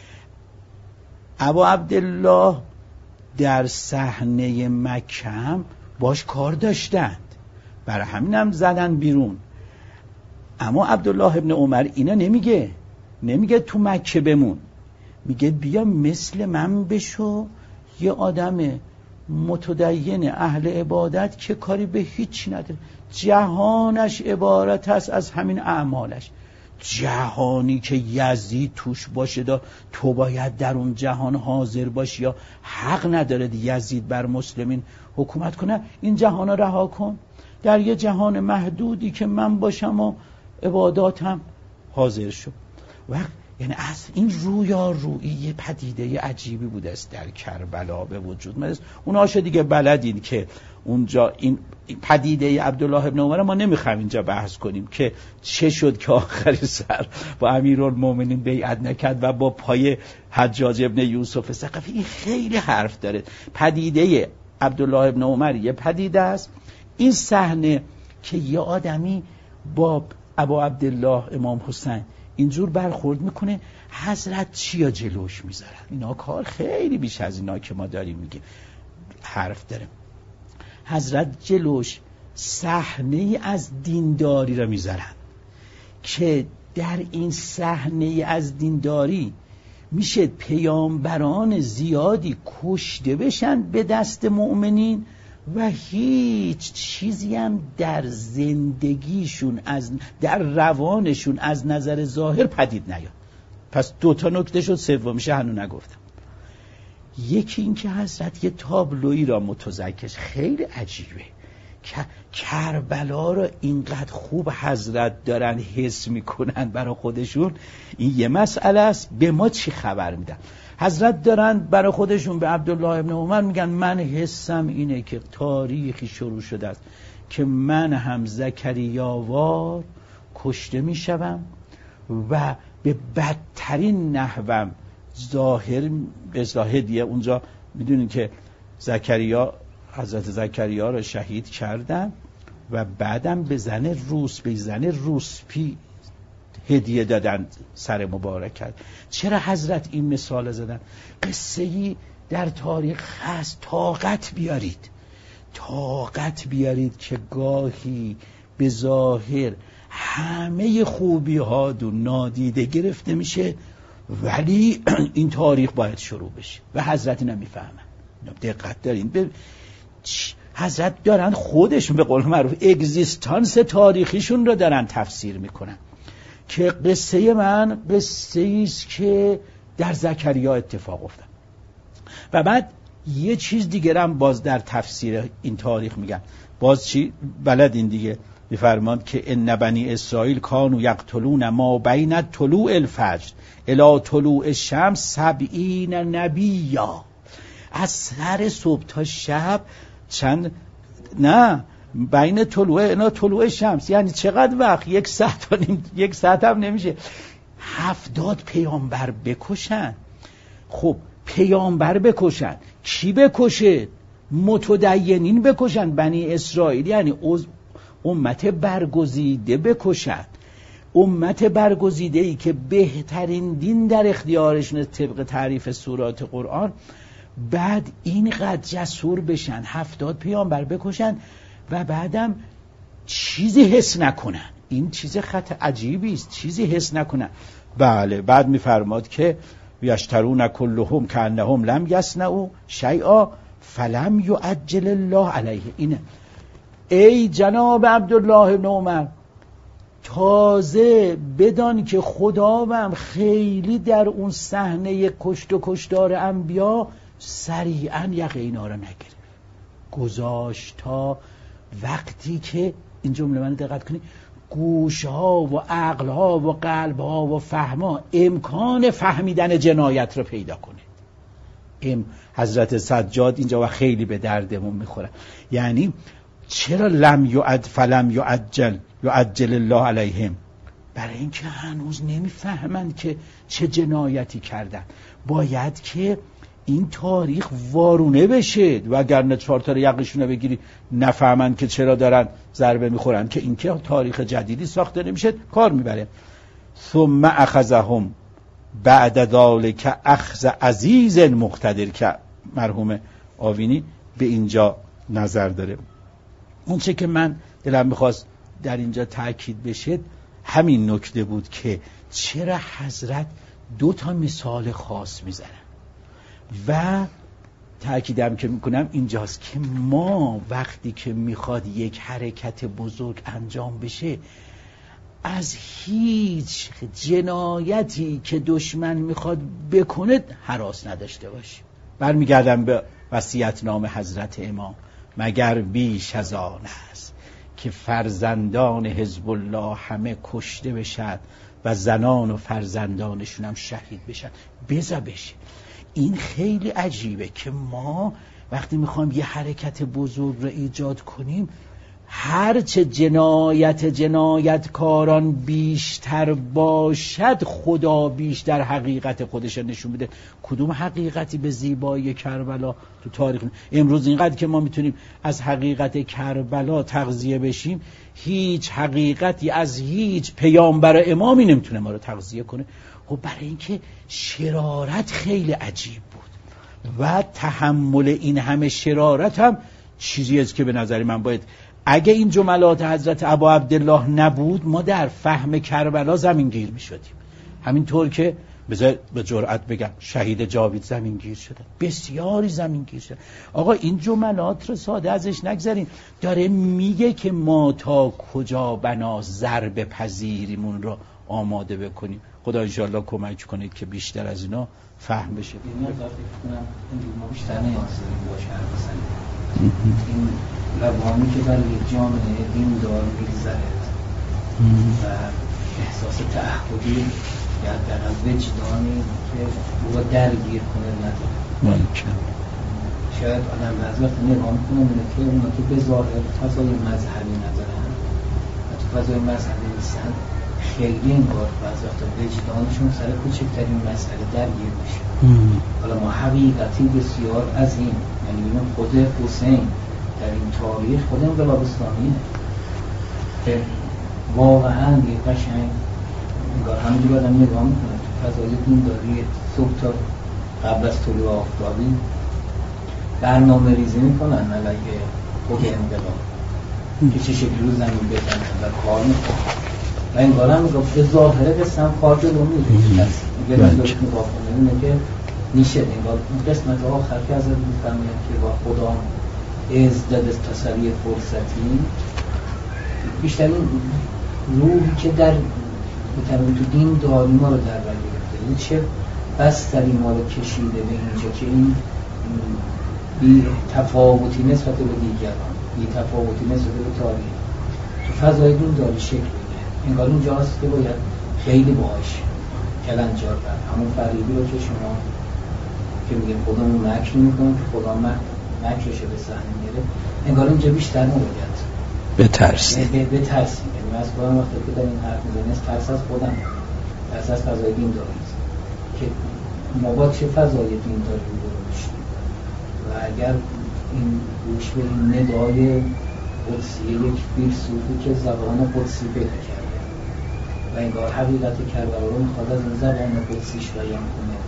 ابا عبدالله در صحنه مکه هم باش کار داشتند، برای همینم زدن بیرون. اما عبدالله ابن عمر اینا نمیگه، نمیگه تو مکه بمون، میگه بیا مثل من بشو، یه آدم متدین اهل عبادت که کاری به هیچ نداره، جهانش عبارت است از همین اعمالش. جهانی که یزید توش باشه دا تو باید در اون جهان حاضر باشی، یا حق نداره یزید بر مسلمین حکومت کنه. این جهان رو رها کن، در یه جهان محدودی که من باشم و عباداتم حاضر شو. وقت یعنی از این رویا رویی پدیده عجیبی بوده است در کربلا به وجود میاد. اونهاش دیگه بلدین که اونجا این پدیده عبدالله ابن عمر ما نمیخوایم اینجا بحث کنیم که چه شد که آخری سر با امیرالمومنین بیعت نکرد و با پای حجاج ابن یوسف ثقفی. این خیلی حرف داره. پدیده عبدالله ابن عمر یه پدیده است. این صحنه که یه آدمی با ابا عبدالله امام حسین اینجور برخورد میکنه، حضرت چیا جلوش میذارن؟ اینا کار خیلی بیش از اینا که ما داریم میگیم حرف داره. حضرت جلوش صحنه از دینداری را میذارن که در این صحنه از دینداری میشه پیامبران زیادی کشته بشن به دست مؤمنین و هیچ چیزی هم در زندگیشون از در روانشون از نظر ظاهر پدید نیاد. پس دوتا نکته شد، سومیش هنوز نگفتم. یکی این که حضرت یه تابلویی را متذکرش خیلی عجیبه که کربلا را اینقدر خوب حضرت دارن حس میکنن برای خودشون. این یه مسئله است. به ما چی خبر میدن؟ حضرت دارن برای خودشون به عبدالله ابن عمر میگن من حسم اینه که تاریخی شروع شده است که من هم زکریاوار کشته میشوم و به بدترین نحوم ظاهر به ظاهریه. اونجا میدونین که زکریا حضرت زکریا رو شهید کردن و بعدم به زن روس به زن روسپی هدیه دادن سر مبارک کرد. چرا حضرت این مثال زدن؟ قصه‌ای در تاریخ هست. طاقت بیارید، طاقت بیارید که گاهی به ظاهر همه خوبی ها دو نادیده گرفته میشه، ولی این تاریخ باید شروع بشه و حضرت نمیفهمن. دقت دارین. به حضرت دارن خودشون به قول معروف اگزیستانس تاریخیشون رو دارن تفسیر میکنن که قصه من قصه ایست که در زکریا اتفاق افتاد. و بعد یه چیز دیگر هم باز در تفسیر این تاریخ میگن. باز چی؟ بلدین دیگه. میفرماند که ان بنی اسرائیل کانوا یقتلون ما بین طلوع الفجر الی طلوع الشمس سبعین نبیا. از سر صبح تا شب چند نه بین طلوع اینا طلوع شمس یعنی چقدر وقت؟ یک ساعت و نیم، یک ساعت هم نمیشه. هفتاد پیامبر بکشن. خب پیامبر بکشن، کی بکشه؟ متدینین بکشن، بنی اسرائیل یعنی امت برگزیده بکشن. امت برگزیده ای که بهترین دین در اختیارشون طبق تعریف سورات قرآن، بعد اینقدر جسور بشن هفتاد پیامبر بکشن و بعدم چیزی حس نکنن. این چیز خط عجیبی است، چیزی حس نکنن. بله. بعد میفرماد که یشترون کلهم کانهم لم یصنعوا شیئا فلم یعجل الله علیه. اینه ای جناب عبدالله بن عمر، تازه بدان که خداوند خیلی در اون صحنه کشت و کشتار انبیا سریعا یقه اینا رو نگرفت، گذاشت تا وقتی که این جمله من دقت کنید گوشها و عقلها و قلبها و فهمها امکان فهمیدن جنایت رو پیدا کنه. ام حضرت سجاد اینجا و خیلی به دردمون میخوره. یعنی چرا لم یعد فلم یعجل یعجل الله علیهم؟ برای اینکه هنوز نمیفهمند که چه جنایتی کردن. باید که این تاریخ وارونه بشه و اگر نه چهار تا یقشون رو بگیری نفهمند که چرا دارن ضربه میخورن، که این که تاریخ جدیدی ساخته نمیشه، کار میبره. ثم اخذهم بعد ذلک اخذ عزیز مقتدر، که مرحوم آوینی به اینجا نظر داره. اون چه که من دلم میخواست در اینجا تاکید بشه همین نکته بود که چرا حضرت دو تا مثال خاص میزنن و تأکیدم که میکنم اینجاست که ما وقتی که میخواد یک حرکت بزرگ انجام بشه از هیچ جنایتی که دشمن میخواد بکنه هراس نداشته باشیم. برمیگردم به وصیت‌نامه حضرت امام، مگر بیش از آن است که فرزندان حزب الله همه کشته بشن و زنان و فرزندانشون هم شهید بشن، بذار بشه. این خیلی عجیبه که ما وقتی میخوایم یه حرکت بزرگ رو ایجاد کنیم هرچه جنایت جنایتکاران بیشتر باشد خدا بیشتر حقیقت خودش نشون بده. کدوم حقیقتی به زیبایی کربلا تو تاریخ؟ امروز اینقدر که ما میتونیم از حقیقت کربلا تغذیه بشیم، هیچ حقیقتی از هیچ پیامبر امامی نمیتونه ما رو تغذیه کنه. خب برای اینکه شرارت خیلی عجیب بود و تحمل این همه شرارت هم چیزی است که به نظر من باید، اگه این جملات حضرت ابا عبدالله نبود ما در فهم کربلا زمین گیر می شدیم. همینطور که بذار به جرأت بگم شهید جاوید زمین گیر شدن، بسیاری زمین گیر شدن. آقا این جملات رو ساده ازش نگذاریم، داره میگه که ما تا کجا بنا ضرب پذیریمون رو آماده بکنیم. خدا انشاءالله کمک کنید که بیشتر از اینا فهم بشه. این اضافه کنم ما بیشتر نیازیم باشه حرف بزنیم. این لبانی که برای یک جامعه دیندار میگذرد و احساس تعهدی یا در وجدانی که او را درگیر کنه نداره. شاید آدم بعضی وقت نگاه میکنه اینه که اونا که به ظاهر فضای مذهبی ندارن و تو فضای مذهبی نیستن خیلی انگار بعضی وقت وجدانشون سر کوچکترین مسئله درگیر میشه. حالا ما حقیقتی بسیار عظیم، یعنی خود حسین در این تاریخ خود انقلاب اسلامی که واقعا یه قشنگ انگار همینجور آدم نگاه میکنه تو فضای دینداری صبح تا قبل از طلوع آفتابی برنامه ریزی میکنن علیه خود انقلاب که چه شکلی رو زمین بزنن و کار میکنن و انگار هم میگه به ظاهره قسم کار جلو میره. میگه برداشت نگاه کنه اینه که میشه انگار قسمت آخر که ازت میفهمید که با خدا ازداد تسری فرصتی بیشترین روحی که در میتونم تو دین داری ما رو در بر گرفته، این چه بستری ما رو کشیده به اینجا که این بی تفاوتی نسبت به دیگران، بی تفاوتی نسبت به تاریخ تو فضای دین داری شکل میده. انگار اینجاست که باید خیلی باهاش کلنجار کرد. همون فریبی رو که شما که میگه خودمون مکر میکنم که خدا مکرش به صحنه میره، انگار اینجا بیشتر نباید بترسیم بترسیم. یعنی از خودم وقتی که در این حرف میزنیم ترس از خودم، ترس از فضای دین داریم که ما با چه فضای دین داریم رو بشیم و اگر این گوش به این ندای قدسی یک فیلسوفی که زبان قدسی پیدا کرده و انگار حقیقت کربلا رو میخواد از این زبان قدسیش بیان کنه،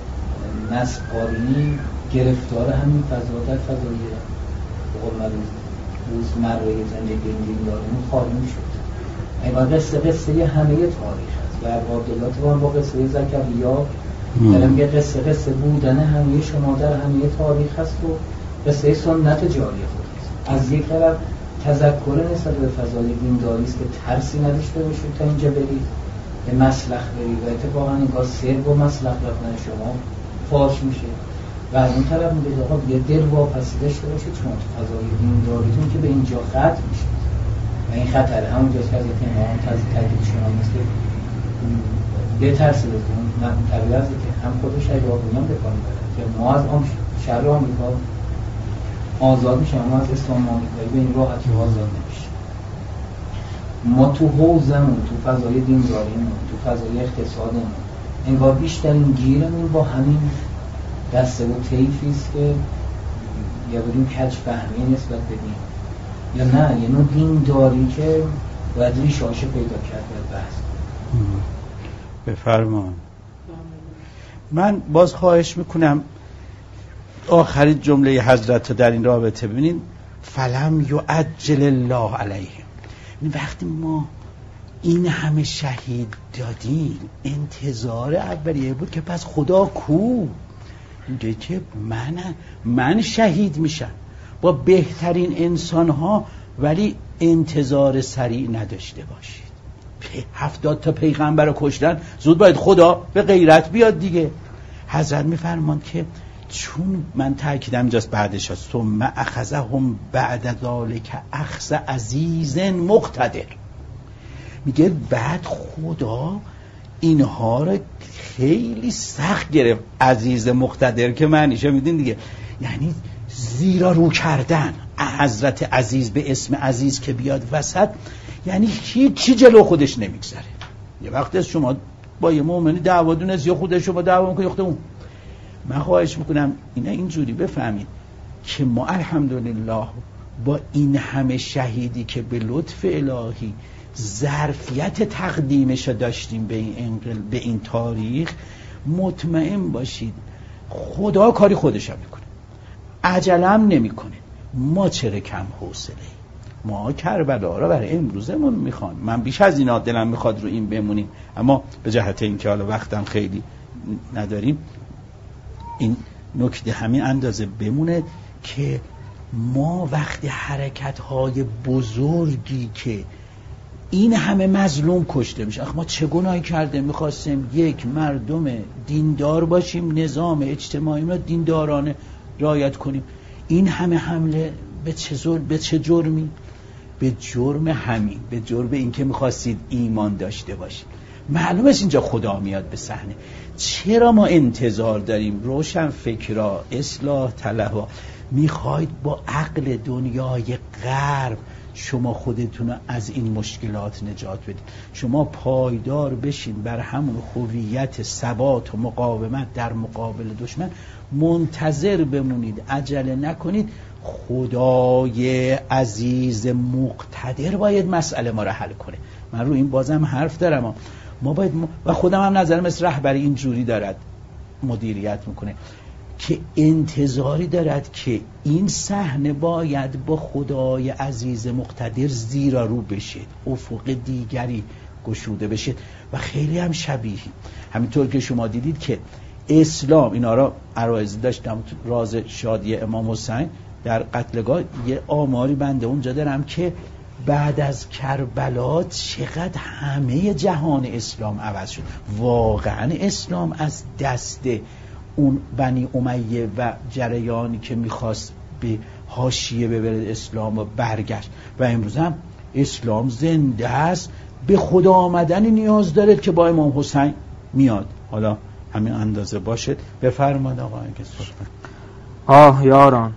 مسقاری گرفتار همین فضا در فضای بقول روز مروی زندگی دین داریم خواهیم شد. این قصه قصه همه تاریخ هست و عبدالله با قصه زکریا دارم یه قصه قصه بودن همه شما در همه تاریخ هست و قصه سنت جاری خود از یک طرف تذکر نسبت به فضای دینداری است که ترسی نداشته باشید تا اینجا برید به مسلخ برید و اتفاقا انگار سر و مسلخ رفتن شما فاش میشه و از اون طرف میگه آقا یه دل واپسی داشته باشید چون فضای دینداریتون که به اینجا ختم میشه و این خطر همونجاست که از امام تاکید شما نیست که بترسید از اون طبیعت که هم خودش اگه آقایان بکنید که ما از آن شهر آمریکا آزاد میشه اما از اسلام آمریکایی به این راحتی آزاد نمیشه. ما تو حوزمون تو فضای دینداریمون تو فضای اقتصادمون انگار بیشترین گیرمون با همین دسته و طیفیست که یا بریم کج فهمی نسبت بدیم یا نه یه نوع دینداری که باید ریشه‌هاشو پیدا کرد و بحث. بفرمان. من باز خواهش میکنم آخری جمله حضرت در این رابطه ببینید فلم یعجل الله علیهم. وقتی ما این همه شهید دادیم انتظار اولیه بود که پس خدا کو میگه که من من شهید میشم با بهترین انسان ها ولی انتظار سریع نداشته باشید. هفتاد تا پیغمبر رو کشتن زود باید خدا به غیرت بیاد دیگه. حضرت میفرمان که چون من تأکیدم اینجاست بعدش هست ثم اخذهم بعد ذلک اخذ عزیز مقتدر. میگه بعد خدا اینها رو خیلی سخت گرفت. عزیز مقتدر که معنیشه میدین دیگه یعنی زیرا رو کردن. حضرت عزیز به اسم عزیز که بیاد وسط یعنی هیچی جلو خودش نمیگذره. یه وقت از شما با یه مؤمنی دعوادون از یا خود شما دعوا میکنه یا خود اون. من خواهش میکنم اینا اینجوری بفهمید که ما الحمدلله با این همه شهیدی که به لطف الهی ظرفیت تقدیمش داشتیم به این انقل به این تاریخ مطمئن باشید خدا کاری خودش هم میکنه عجلم نمیکنه. ما چرا کم حوصله ما کربلا را برای امروزمون میخوان. من بیش از اینا دلم میخواد رو این بمونیم اما به جهت اینکه حالا وقتم خیلی نداریم این نکته همین اندازه بمونه که ما وقتی حرکت‌های بزرگی که این همه مظلوم کشته میشه اخ ما چه گناهی کرده میخواستیم یک مردم دیندار باشیم نظام اجتماعی را دیندارانه رعایت کنیم این همه حمله به چه زور به چه جرمی به جرم همین به جرم این که میخواستید ایمان داشته باشید. معلومه اینجا خدا میاد به صحنه. چرا ما انتظار داریم روشن فکرها اصلاح طلبها میخواید با عقل دنیای غرب شما خودتون از این مشکلات نجات بدید. شما پایدار بشین بر همون هویت ثبات و مقاومت در مقابل دشمن منتظر بمونید عجله نکنید. خدای عزیز مقتدر باید مسئله ما را حل کنه. من رو این بازم حرف دارم ما باید م... و خودم هم نظرم مثل رهبری اینجوری دارد مدیریت میکنه که انتظاری دارد که این صحنه باید با خدای عزیز مقتدر زیرا رو بشه افق دیگری گشوده بشه و خیلی هم شبیه همینطور که شما دیدید که اسلام اینا را عرایض داشتم راز شادی امام حسین در قتلگاه یه آماری بنده اونجا دارم که بعد از کربلا چقدر همه جهان اسلام عوض شد. واقعا اسلام از دست اون بنی امیه و جریانی که میخواست به حاشیه ببرد اسلام و برگشت و امروز هم اسلام زنده است به خدا آمدنی نیاز داره که با امام حسین میاد. حالا همین اندازه باشه. بفرماد آقا اگه صحبت. آه یاران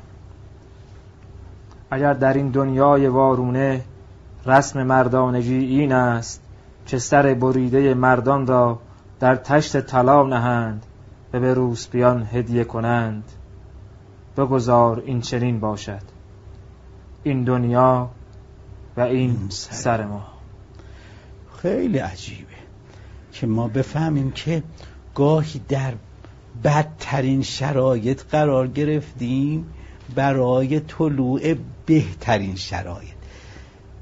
اگر در این دنیای وارونه رسم مردانگی این است که سر بریده مردان را در تشت طلا نهند و به روسپیان هدیه کنند بگذار این چنین باشد این دنیا و این سر, سر ما. خیلی عجیبه که ما بفهمیم که گاهی در بدترین شرایط قرار گرفتیم برای طلوع بهترین شرایط.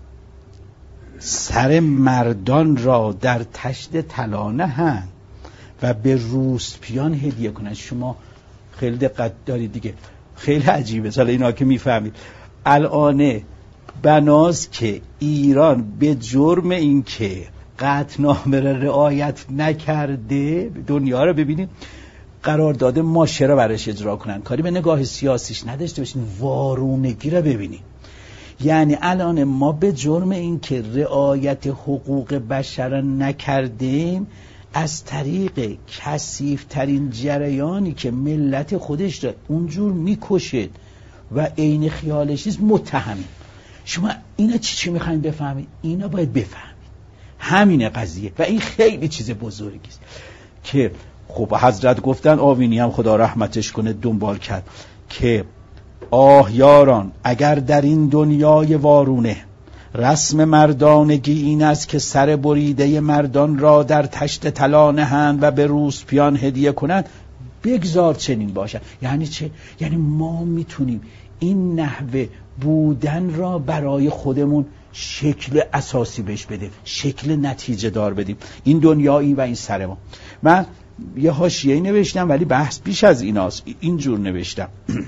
سر مردان را در تشت طلا نهند و به روسپیان هدیه کنند. شما خیلی دقت دارید دیگه، خیلی عجیبه. حالا اینا که میفهمید الان بناست که ایران به جرم این که قطعنامه را رعایت نکرده دنیا رو ببینید قرارداد ماشه را برش اجرا کنن، کاری به نگاه سیاسیش نداشته باشین، وارونگی را ببینید. یعنی الان ما به جرم این که رعایت حقوق بشر نکردیم از طریق کثیف‌ترین جریانی که ملت خودش را اونجور میکشد و عین خیالش نیست متهمیم. شما اینا چی چی میخواین بفهمید؟ اینا باید بفهمید همینه قضیه و این خیلی چیز بزرگی است که خب حضرت گفتن، آوینی هم خدا رحمتش کنه دنبال کرد که آه یاران اگر در این دنیای وارونه رسم مردانگی این است که سر بریده مردان را در تشت طلا نهند و به روسپیان هدیه کنند، بگذار چنین باشد. یعنی چه؟ یعنی ما میتونیم این نحوه بودن را برای خودمون شکل اساسی بهش بدیم، شکل نتیجه دار بدیم. این دنیایی و این سر ما. من یه حاشیه‌ای نوشتم ولی بحث بیش از ایناست. اینجور نوشتم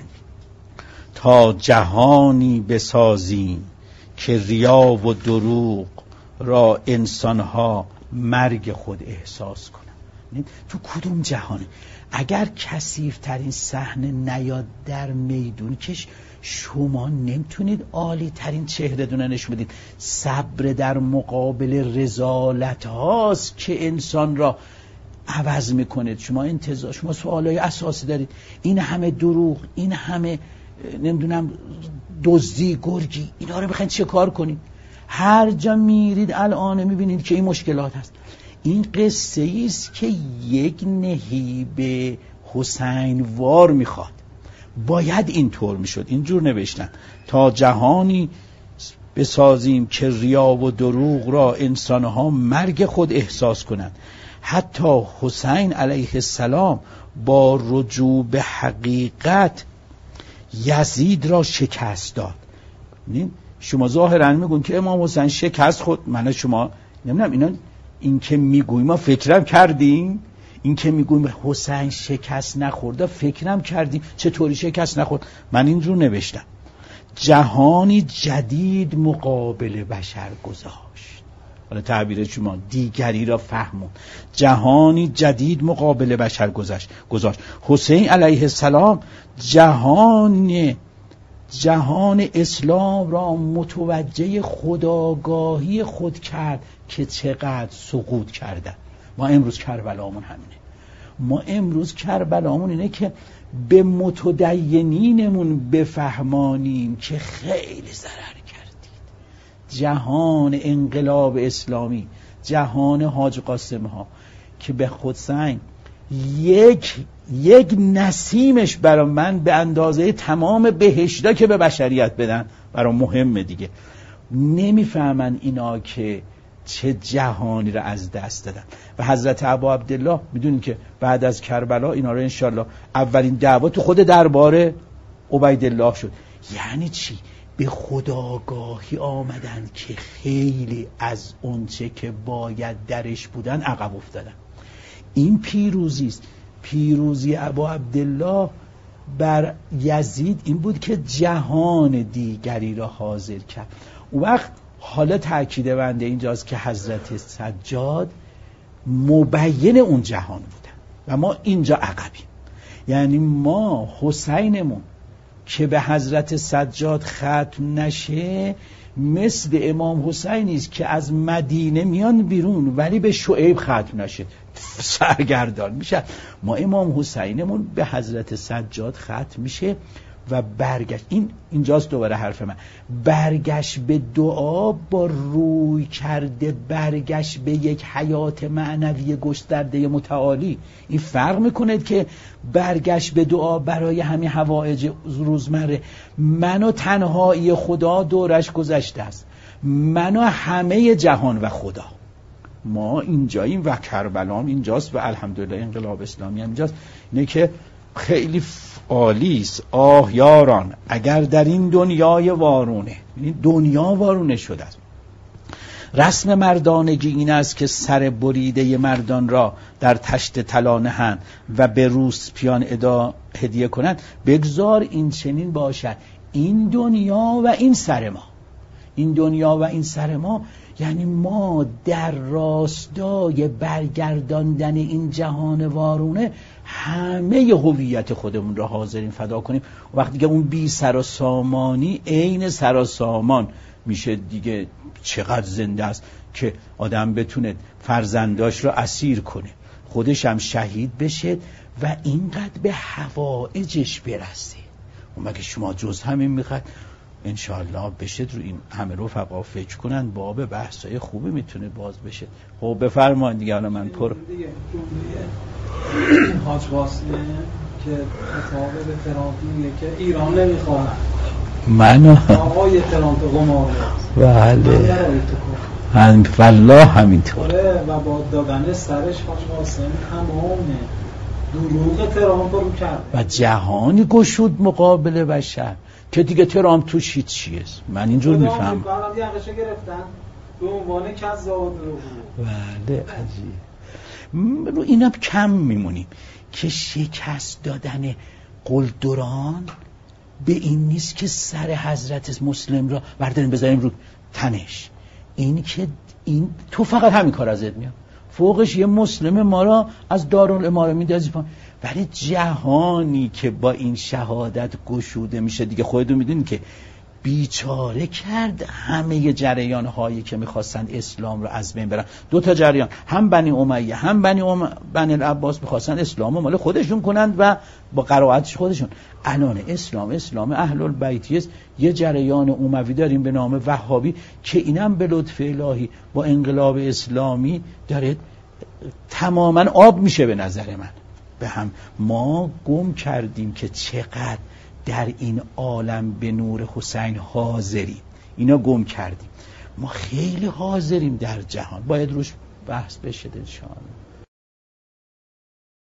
تا جهانی بسازیم که ریا و دروغ را انسانها مرگ خود احساس کنند. تو کدوم جهانه؟ اگر کثیف‌ترین صحنه نیاد در میدون کش، شما نمیتونید عالی ترین چهره دونه نشون بدید. صبر در مقابل رذالت هاست که انسان را عوض میکنید. شما انتظار، شما سوالای اساسی دارید، این همه دروغ، این همه نمیدونم دزدی، گرگی، اینا رو بخواید چه کار کنید؟ هر جا میرید الان میبینید که این مشکلات هست. این قصه ایست که یک نهیب حسین وار میخواد. باید اینطور میشد. اینجور نوشتن تا جهانی بسازیم که ریا و دروغ را انسانها مرگ خود احساس کنند. حتی حسین علیه السلام با رجوع به حقیقت یزید را شکست داد. شما ظاهرا میگون که امام حسین شکست خود، من شما نمیدونم اینا این که میگویم ما فکرم کردیم، این که میگویم حسین شکست نخورده فکرم کردیم چطوری شکست نخورد. من اینجور نوشتم جهانی جدید مقابل بشر گذاشت. حالا تعبیر شما دیگری را فهمون. جهانی جدید مقابل بشر گذاشت گذاشت حسین علیه السلام جهان جهان اسلام را متوجه خودآگاهی خود کرد که چقدر سقوط کردن. ما امروز کربلامون همینه. ما امروز کربلامون اینه که به متدینینمون بفهمانیم که خیلی ضرر کردید. جهان انقلاب اسلامی، جهان حاج قاسم ها که به حسین یک یک نسیمش برای من به اندازه تمام بهشتا که به بشریت بدن برای مهمه دیگه. نمیفهمن اینا که چه جهانی را از دست دادن. و حضرت ابا عبدالله میدونین که بعد از کربلا اینا رو انشالله اولین دعوا تو خود دربار عبیدالله شد. یعنی چی؟ به خودآگاهی آمدن که خیلی از اونچه که باید درش بودن عقب افتادن. این پیروزی است. پیروزی ابا عبدالله بر یزید این بود که جهان دیگری را حاضر کرد. اون وقت حالا تأکید بنده اینجاست که حضرت سجاد مبین اون جهان بودن و ما اینجا عقبیم. یعنی ما حسینمون که به حضرت سجاد ختم نشه مثل امام حسینی است که از مدینه میان بیرون ولی به شعیب ختم نشه، سرگردان میشه. ما امام حسینمون به حضرت سجاد ختم میشه و برگشت. این اینجاست دوباره حرف من، برگشت به دعا با روی کرده برگشت به یک حیات معنوی گسترده متعالی. این فرق میکنه که برگشت به دعا برای همین حوائج روزمره، من و تنهایی خدا دورش گذشته است، من و همه جهان و خدا. ما اینجاییم و کربلام اینجاست و الحمدلله انقلاب اسلامی هم اینجاست. اینه که خیلی عالی است. آه یاران اگر در این دنیای وارونه، این دنیا وارونه شده است، رسم مردانگی این است که سر بریده مردان را در تشت طلا نهند و به روسپیان ادا هدیه کنند. بگذار این چنین باشد. این دنیا و این سر ما، این دنیا و این سر ما، یعنی ما در راستای برگرداندن این جهان وارونه همه هویت خودمون را حاضرین فدا کنیم. وقتی که اون بی سر و سامانی عین سر و سامان میشه دیگه، چقدر زنده است که آدم بتونه فرزنداش را اسیر کنه، خودش هم شهید بشه و اینقدر به حوائجش برسه. اون مگه شما جز همین میخواد؟ انشاءالله بشه رو این همه رفقا فکر کنن، باب بحثای خوبی میتونه باز بشه. خب بفرمایید دیگه. حالا من پر دیگه جمله حاج قاسمه که خطاب به ترامپ میگه که ایران نمیخواد من آقای ترامپ قماره. بله من والله همینطوره و با دادن سرش حاج قاسم تمام دروغ ترامپ رو کرد و جهانی گشود مقابل بشر که دیگه ترامپ توش هیچ چیه. من اینجور میفهم. خودم یقشه گرفتن به عنوان کذاب دروغ. بله عجیب. رو اینا کم میمونیم که شکست دادن قلدران به این نیست که سر حضرت مسلم را برداریم بذاریم رو تنش. این که این تو فقط همین کار ازت میاد، فوقش یه مسلم ما را از دارالاماره میندازی پایین. ولی جهانی که با این شهادت گشوده میشه دیگه، خودتون میدونید که بیچاره کرد همه جریان هایی که میخواستن اسلام رو از بین برن. دو تا جریان، هم بنی امیه هم بنی ام... بنی العباس میخواستن اسلام رو مال خودشون کنند و با قرائتش خودشون. الان اسلام اسلام اهل البیت است. یه جریان اموی داریم به نام وهابی که اینم به لطف الهی با انقلاب اسلامی داره تماما آب میشه به نظر من به هم. ما گم کردیم که چقدر در این عالم به نور حسین حاضریم. اینا گم کردیم. ما خیلی حاضریم در جهان، باید روش بحث بشه انشاءالله.